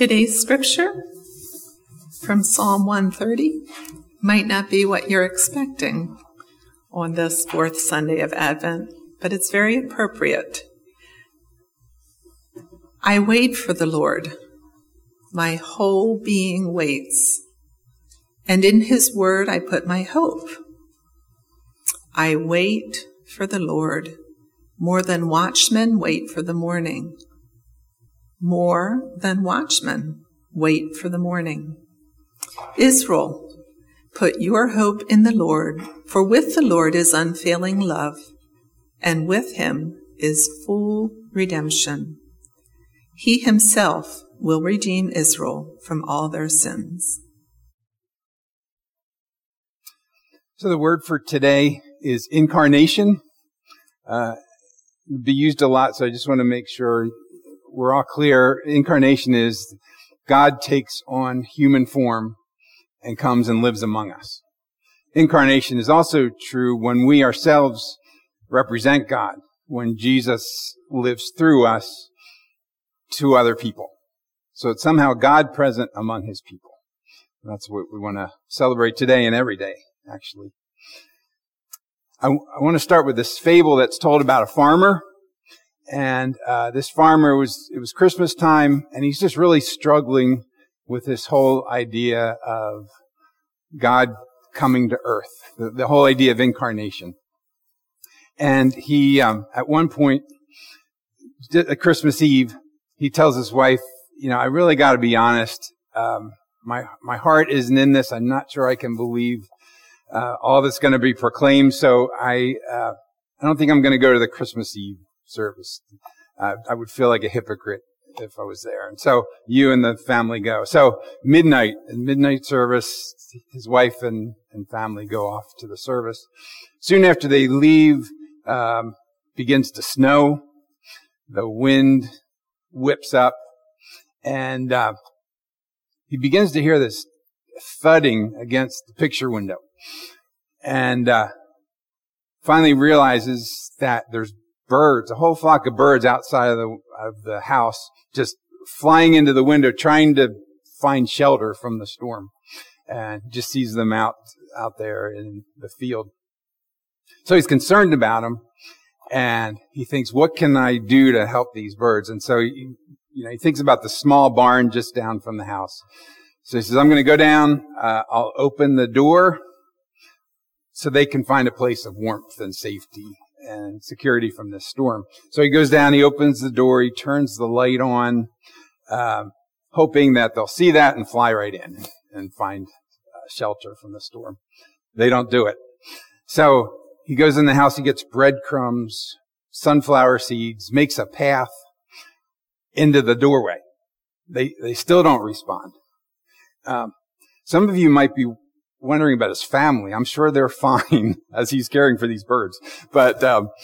Today's scripture from Psalm 130 might not be what you're expecting on this fourth Sunday of Advent, but it's very appropriate. I wait for the Lord. My whole being waits, and in his word I put my hope. I wait for the Lord, more than watchmen wait for the morning. More than watchmen wait for the morning. Israel, put your hope in the Lord, for with the Lord is unfailing love, and with him is full redemption. He himself will redeem Israel from all their sins. So the word for today is incarnation. Be used a lot, so I just want to make sure we're all clear. Incarnation is God takes on human form and comes and lives among us. Incarnation is also true when we ourselves represent God, when Jesus lives through us to other people. So it's somehow God present among his people. That's what we want to celebrate today and every day, actually. I want to start with this fable that's told about a farmer. And this farmer it was Christmas time, and he's just really struggling with this whole idea of God coming to earth, the whole idea of incarnation. And he, at one point, at Christmas Eve, he tells his wife, I really got to be honest. My heart isn't in this. I'm not sure I can believe all that's going to be proclaimed. So I don't think I'm going to go to the Christmas Eve service. I would feel like a hypocrite if I was there. And so you and the family go. So midnight service, his wife and family go off to the service. Soon after they leave, begins to snow. The wind whips up, and he begins to hear this thudding against the picture window, and finally realizes that there's birds, a whole flock of birds outside of the house, just flying into the window, trying to find shelter from the storm, and just sees them out there in the field. So he's concerned about them, and he thinks, what can I do to help these birds? And so he thinks about the small barn just down from the house. So he says, I'm going to go down, I'll open the door so they can find a place of warmth and safety and security from this storm. So he goes down, he opens the door, he turns the light on, hoping that they'll see that and fly right in and find shelter from the storm. They don't do it. So he goes in the house, he gets breadcrumbs, sunflower seeds, makes a path into the doorway. They still don't respond. Some of you might be wondering about his family. I'm sure they're fine as he's caring for these birds. But,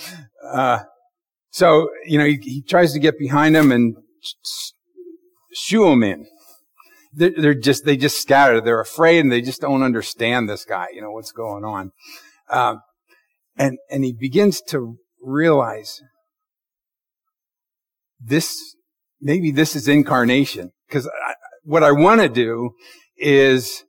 so, he tries to get behind them and shoo them in. They just scatter. They're afraid and they just don't understand this guy, what's going on. And he begins to realize maybe this is incarnation. Because what I want to do is,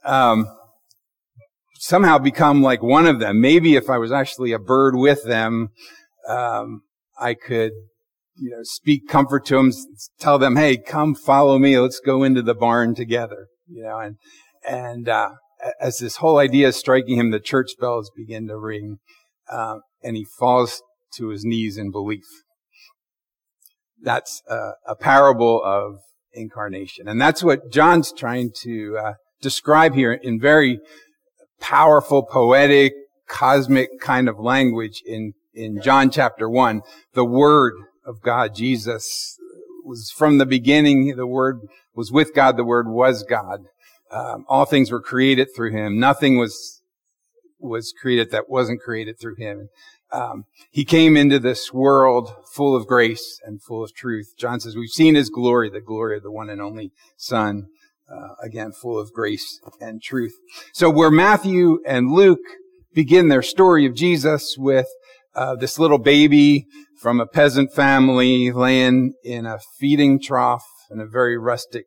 somehow become like one of them. Maybe if I was actually a bird with them, I could, speak comfort to them, tell them, hey, come follow me. Let's go into the barn together, and as this whole idea is striking him, the church bells begin to ring, and he falls to his knees in belief. That's a parable of incarnation. And that's what John's trying to describe here in very powerful, poetic, cosmic kind of language in John chapter 1. The Word of God, Jesus, was from the beginning. The Word was with God. The Word was God. All things were created through him. Nothing was created that wasn't created through him. He came into this world full of grace and full of truth. John says, we've seen his glory, the glory of the one and only Son. Again, full of grace and truth. So where Matthew and Luke begin their story of Jesus with this little baby from a peasant family laying in a feeding trough in a very rustic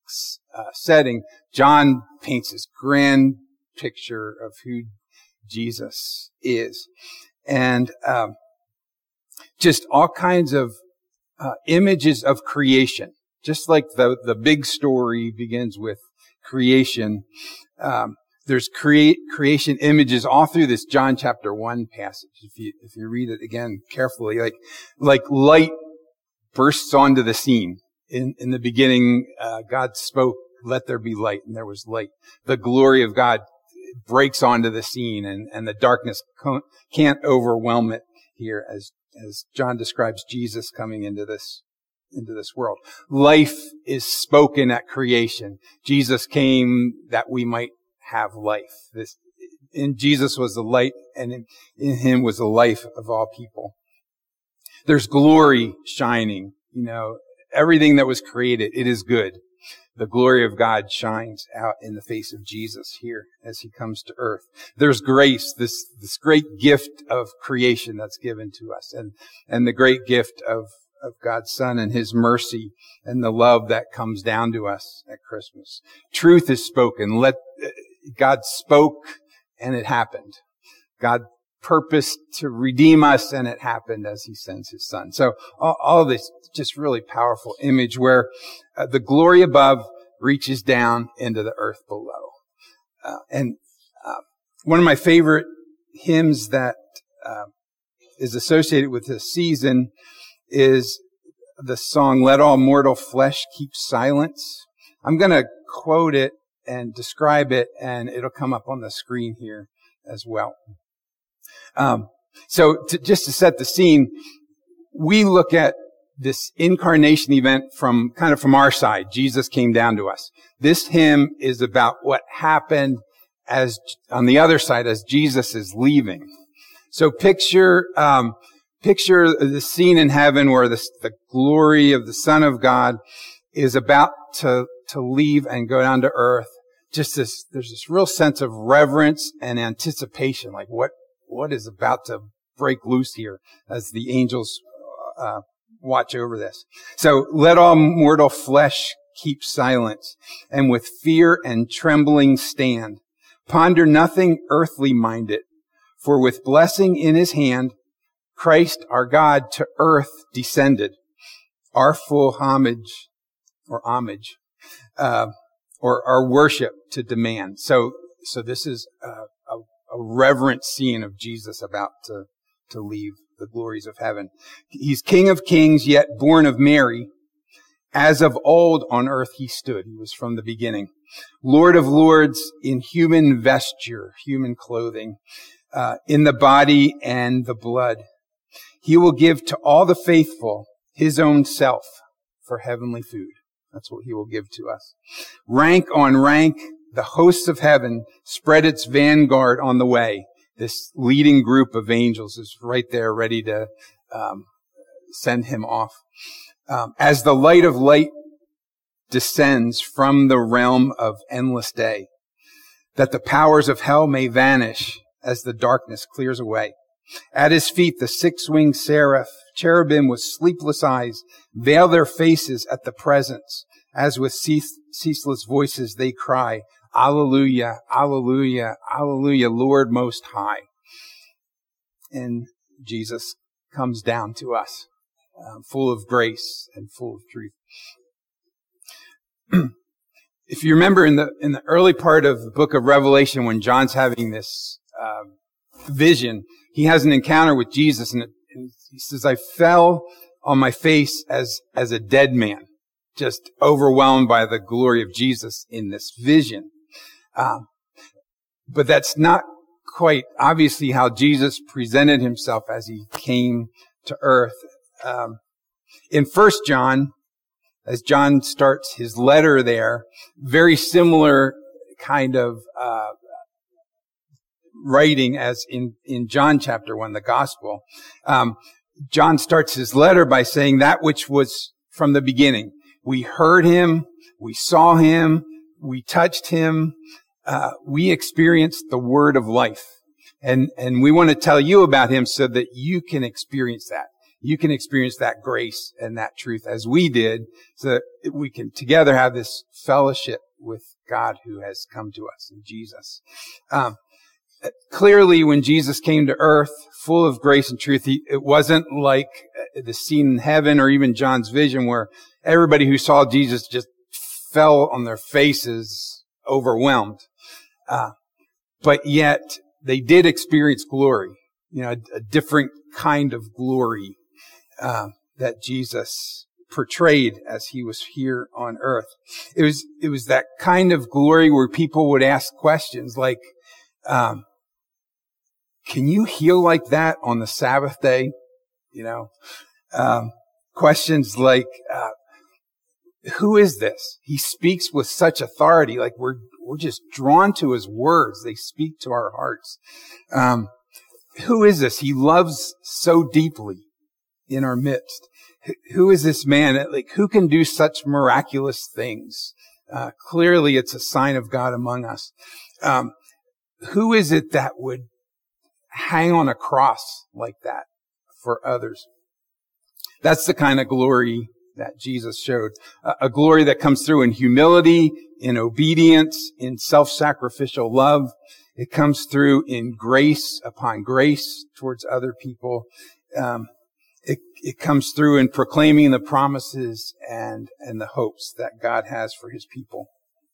setting, John paints this grand picture of who Jesus is. And just all kinds of images of creation. Just like the big story begins with creation, there's creation images all through this John chapter 1 passage. If you read it again carefully, like light bursts onto the scene. In the beginning, God spoke, "Let there be light," and there was light. The glory of God breaks onto the scene, and the darkness can't overwhelm it here as John describes Jesus coming into this world. Life is spoken at creation. Jesus came that we might have life. Jesus was the light, and in him was the life of all people. There's glory shining. Everything that was created, it is good. The glory of God shines out in the face of Jesus here as he comes to earth. There's grace, this great gift of creation that's given to us, and the great gift of God's Son and his mercy and the love that comes down to us at Christmas. Truth is spoken. God spoke and it happened. God purposed to redeem us and it happened as he sends his Son. So all this just really powerful image where the glory above reaches down into the earth below. And one of my favorite hymns that is associated with this season is the song, "Let All Mortal Flesh Keep Silence." I'm going to quote it and describe it, and it'll come up on the screen here as well. Just to set the scene, we look at this incarnation event from our side. Jesus came down to us. This hymn is about what happened on the other side as Jesus is leaving. So picture the scene in heaven where the glory of the Son of God is about to leave and go down to earth. There's this real sense of reverence and anticipation, like what is about to break loose here as the angels watch over this. So let all mortal flesh keep silence, and with fear and trembling stand. Ponder nothing earthly minded, for with blessing in his hand, Christ our God to earth descended. Our full homage, or our worship to demand. So this is a reverent scene of Jesus about to leave the glories of heaven. He's King of Kings, yet born of Mary. As of old on earth he stood. He was from the beginning. Lord of Lords in human vesture, human clothing, in the body and the blood. He will give to all the faithful his own self for heavenly food. That's what he will give to us. Rank on rank, the hosts of heaven spread its vanguard on the way. This leading group of angels is right there ready to send him off. As the light of light descends from the realm of endless day, that the powers of hell may vanish as the darkness clears away. At his feet, the six-winged cherubim with sleepless eyes veil their faces at the presence, as with ceaseless voices they cry, Alleluia, Alleluia, Alleluia, Lord Most High. And Jesus comes down to us, full of grace and full of truth. If you remember in the early part of the book of Revelation, when John's having this vision, he has an encounter with Jesus, and he says, I fell on my face as a dead man, just overwhelmed by the glory of Jesus in this vision. But that's not quite obviously how Jesus presented himself as he came to earth. In 1 John, as John starts his letter there, very similar kind of writing as in John chapter 1, the gospel. John starts his letter by saying that which was from the beginning. We heard him, we saw him, we touched him, we experienced the word of life. And we want to tell you about him so that you can experience that. you can experience that grace and that truth as we did, so that we can together have this fellowship with God who has come to us in Jesus. Clearly, when Jesus came to earth, full of grace and truth, it wasn't like the scene in heaven or even John's vision where everybody who saw Jesus just fell on their faces, overwhelmed. But yet, they did experience glory, a different kind of glory that Jesus portrayed as he was here on earth. It was that kind of glory where people would ask questions like, can you heal like that on the Sabbath day? Questions like, who is this? He speaks with such authority. Like we're just drawn to his words. They speak to our hearts. Who is this? He loves so deeply in our midst. Who is this man? Like, who can do such miraculous things? Clearly it's a sign of God among us. Who is it that would hang on a cross like that for others? That's the kind of glory that Jesus showed. A glory that comes through in humility, in obedience, in self-sacrificial love. It comes through in grace upon grace towards other people. It comes through in proclaiming the promises and the hopes that God has for his people.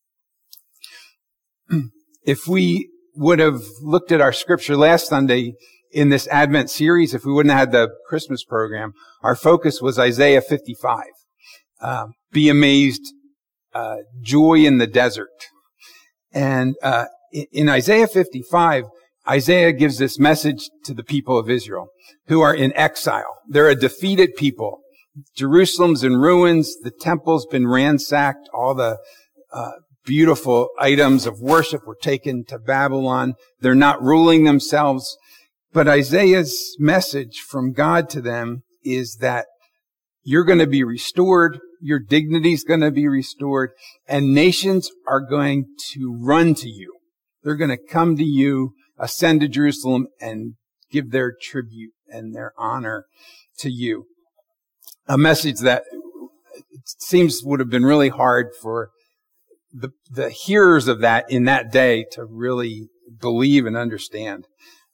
If we would have looked at our scripture last Sunday in this Advent series, if we wouldn't have had the Christmas program, our focus was Isaiah 55. Be amazed, joy in the desert. And in Isaiah 55, Isaiah gives this message to the people of Israel who are in exile. They're a defeated people. Jerusalem's in ruins. The temple's been ransacked. All the beautiful items of worship were taken to Babylon. They're not ruling themselves. But Isaiah's message from God to them is that you're going to be restored. Your dignity's going to be restored. And nations are going to run to you. They're going to come to you, ascend to Jerusalem, and give their tribute and their honor to you. A message that it seems would have been really hard for the hearers of that in that day to really believe and understand.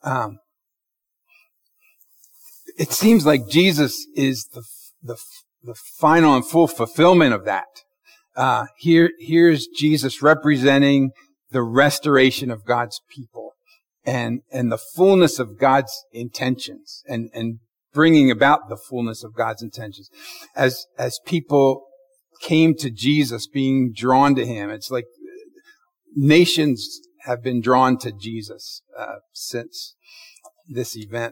It seems like Jesus is the final and full fulfillment of that. Here's Jesus representing the restoration of God's people and the fullness of God's intentions and bringing about the fullness of God's intentions. As people came to Jesus, being drawn to him, it's like nations have been drawn to Jesus since this event.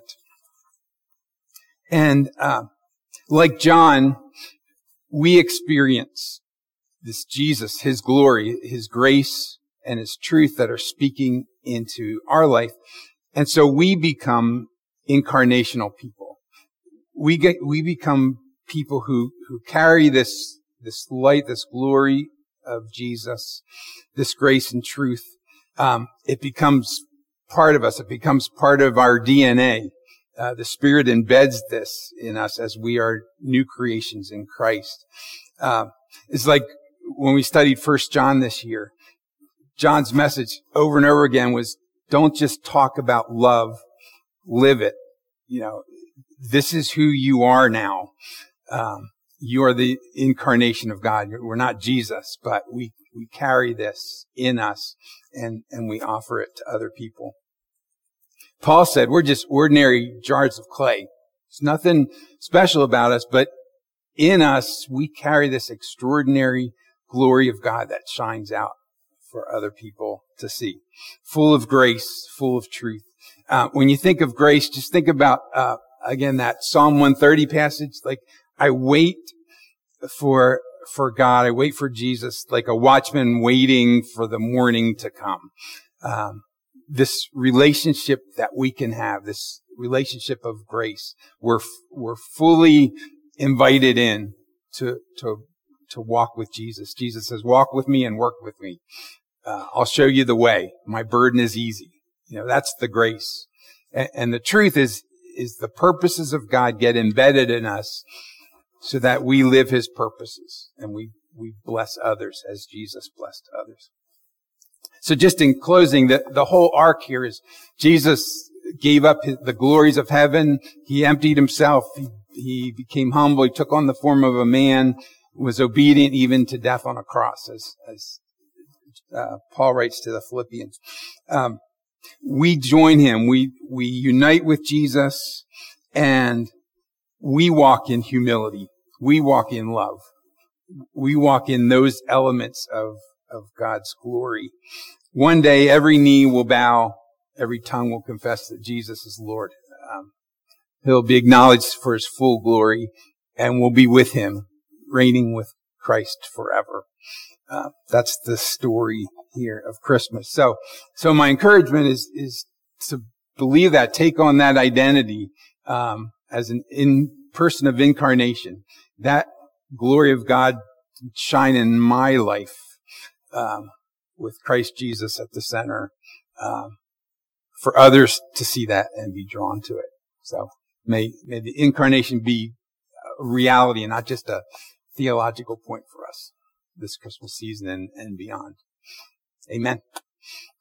And like John, we experience this Jesus, his glory, his grace, and his truth that are speaking into our life. And so we become incarnational people. We become people who carry this light, this glory of Jesus, this grace and truth. It becomes part of us. It becomes part of our DNA. The Spirit embeds this in us as we are new creations in Christ. It's like when we studied 1 John this year, John's message over and over again was, don't just talk about love, live it. This is who you are now. You are the incarnation of God. We're not Jesus, but we carry this in us and we offer it to other people. Paul said, we're just ordinary jars of clay. There's nothing special about us, but in us, we carry this extraordinary glory of God that shines out for other people to see. Full of grace, full of truth. When you think of grace, just think about, again, that Psalm 130 passage. Like, I wait for God. I wait for Jesus like a watchman waiting for the morning to come. This relationship that we can have, this relationship of grace, we're fully invited in to walk with Jesus. Jesus says, walk with me and work with me. I'll show you the way. My burden is easy. That's the grace. And the truth is is the purposes of God get embedded in us so that we live his purposes and we bless others as Jesus blessed others. So just in closing, the whole arc here is Jesus gave up the glories of heaven. He emptied himself. He became humble. He took on the form of a man, was obedient even to death on a cross, as Paul writes to the Philippians. We join him. We unite with Jesus, and we walk in humility. We walk in love. We walk in those elements of God's glory. One day, every knee will bow, every tongue will confess that Jesus is Lord. He'll be acknowledged for his full glory, and we'll be with him, reigning with Christ forever. That's the story here of Christmas. So my encouragement is to believe that, take on that identity, as an person of incarnation. That glory of God shine in my life, with Christ Jesus at the center, for others to see that and be drawn to it. So may the incarnation be a reality and not just a theological point for us this Christmas season and beyond. Amen.